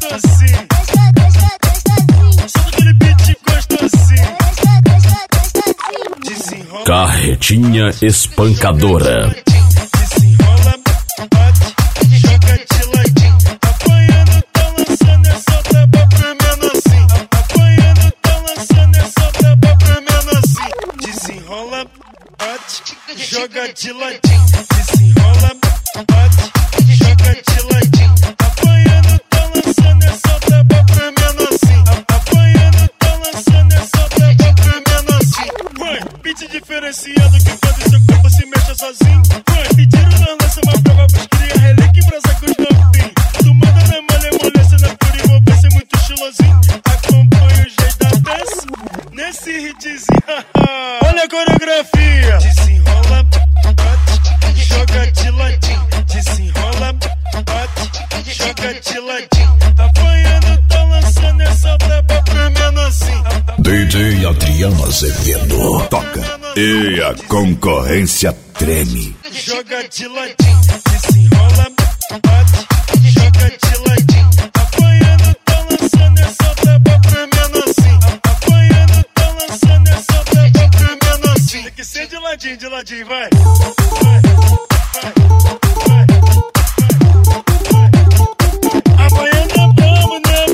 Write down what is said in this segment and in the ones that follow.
gostosinho. Só daquele beat gostosinho. Desenrola. Carretinha espancadora. Desenrola, bate, joga de ladinho. Apanhando, tá lançando essa taba pra menorzinho. Apanhando, tá lançando essa taba pra menorzinho. Desenrola, bate, joga de ladinho. Desenrola, bate, joga de ladinho. Apanhando, tá lançando essa taba pra menorzinho. Apanhando, tá lançando essa taba pra menorzinho. Vai, beat diferenciado que faz o seu corpo se mexa sozinho. Vai, pediram na lança uma prova pros cria, relíquia e brasa com os novinhos. Tu manda na malemolência, na pura envolvência, muito estilosinho. Acompanha o jeito da dança, nesse hitzinho. Olha a coreografia. Desenrola, bate, joga de ladinho. Desenrola, bate, joga de ladinho. Apanhando, tá lançando essa braba pra menorzinho. DJ Adriano Azevedo toca e a concorrência treme. Joga de ladinho, desenrola, bate, joga de ladinho. Apanhando, tá lançando essa braba pra menorzinho. Apanhando, tá lançando essa braba pra menorzinho. Tem que ser de ladinho, vai. Vai, vai, vai, vai. Amanhã não vamos, né?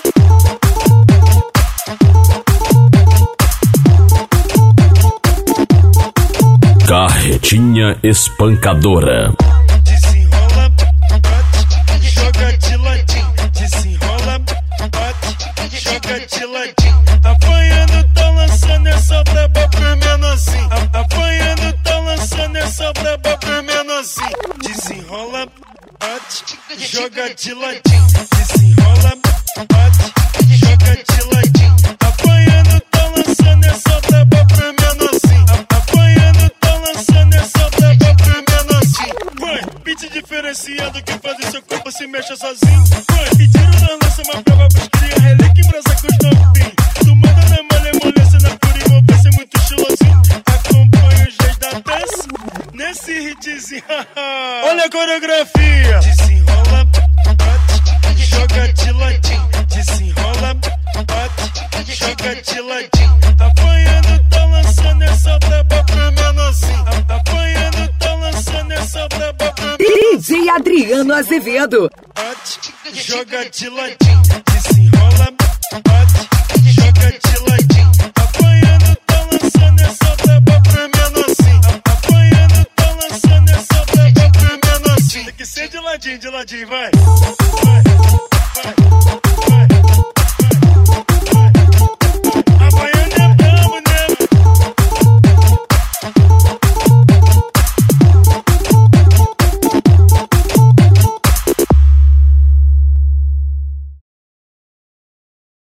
Carretinha espancadora. Desenrola, bate, joga de ladinho. Desenrola, bate, joga de ladinho. Apanhando, tá lançando essa braba pra menorzinho. Apanhando, tá lançando essa braba pra menorzinho. Desenrola, bate, joga de ladinho. Desenrola, bate, joga de ladinho. Apanhando, tá lançando essa braba pra menorzinho. Apanhando, tá lançando essa braba pra menorzinho. Vai, beat diferenciado que faz o seu corpo se mexa sozinho. Vai, pediram na lança uma prova pros cria, relíquia e brasa com os novinhos. Tu manda na malemolência, na pura envolvência, muito estilosinho. Acompanha o jeito da dança, nesse hitzinho. Olha a coreografia. Desenrola, bate, joga de ladinho. Desenrola, bate, joga de ladinho. Apanhando, tá lançando essa braba pra menorzinho. Apanhando, tá lançando essa braba pra menorzinho. DJ Adriano Azevedo. Bate, joga de ladinho. Desenrola, bate, joga de ladinho. Apanhando, tá lançando essa braba pra menorzinho. Apanhando, tá lançando essa braba pra menorzinho. Tem que ser de ladinho, vai. Vai, vai, vai.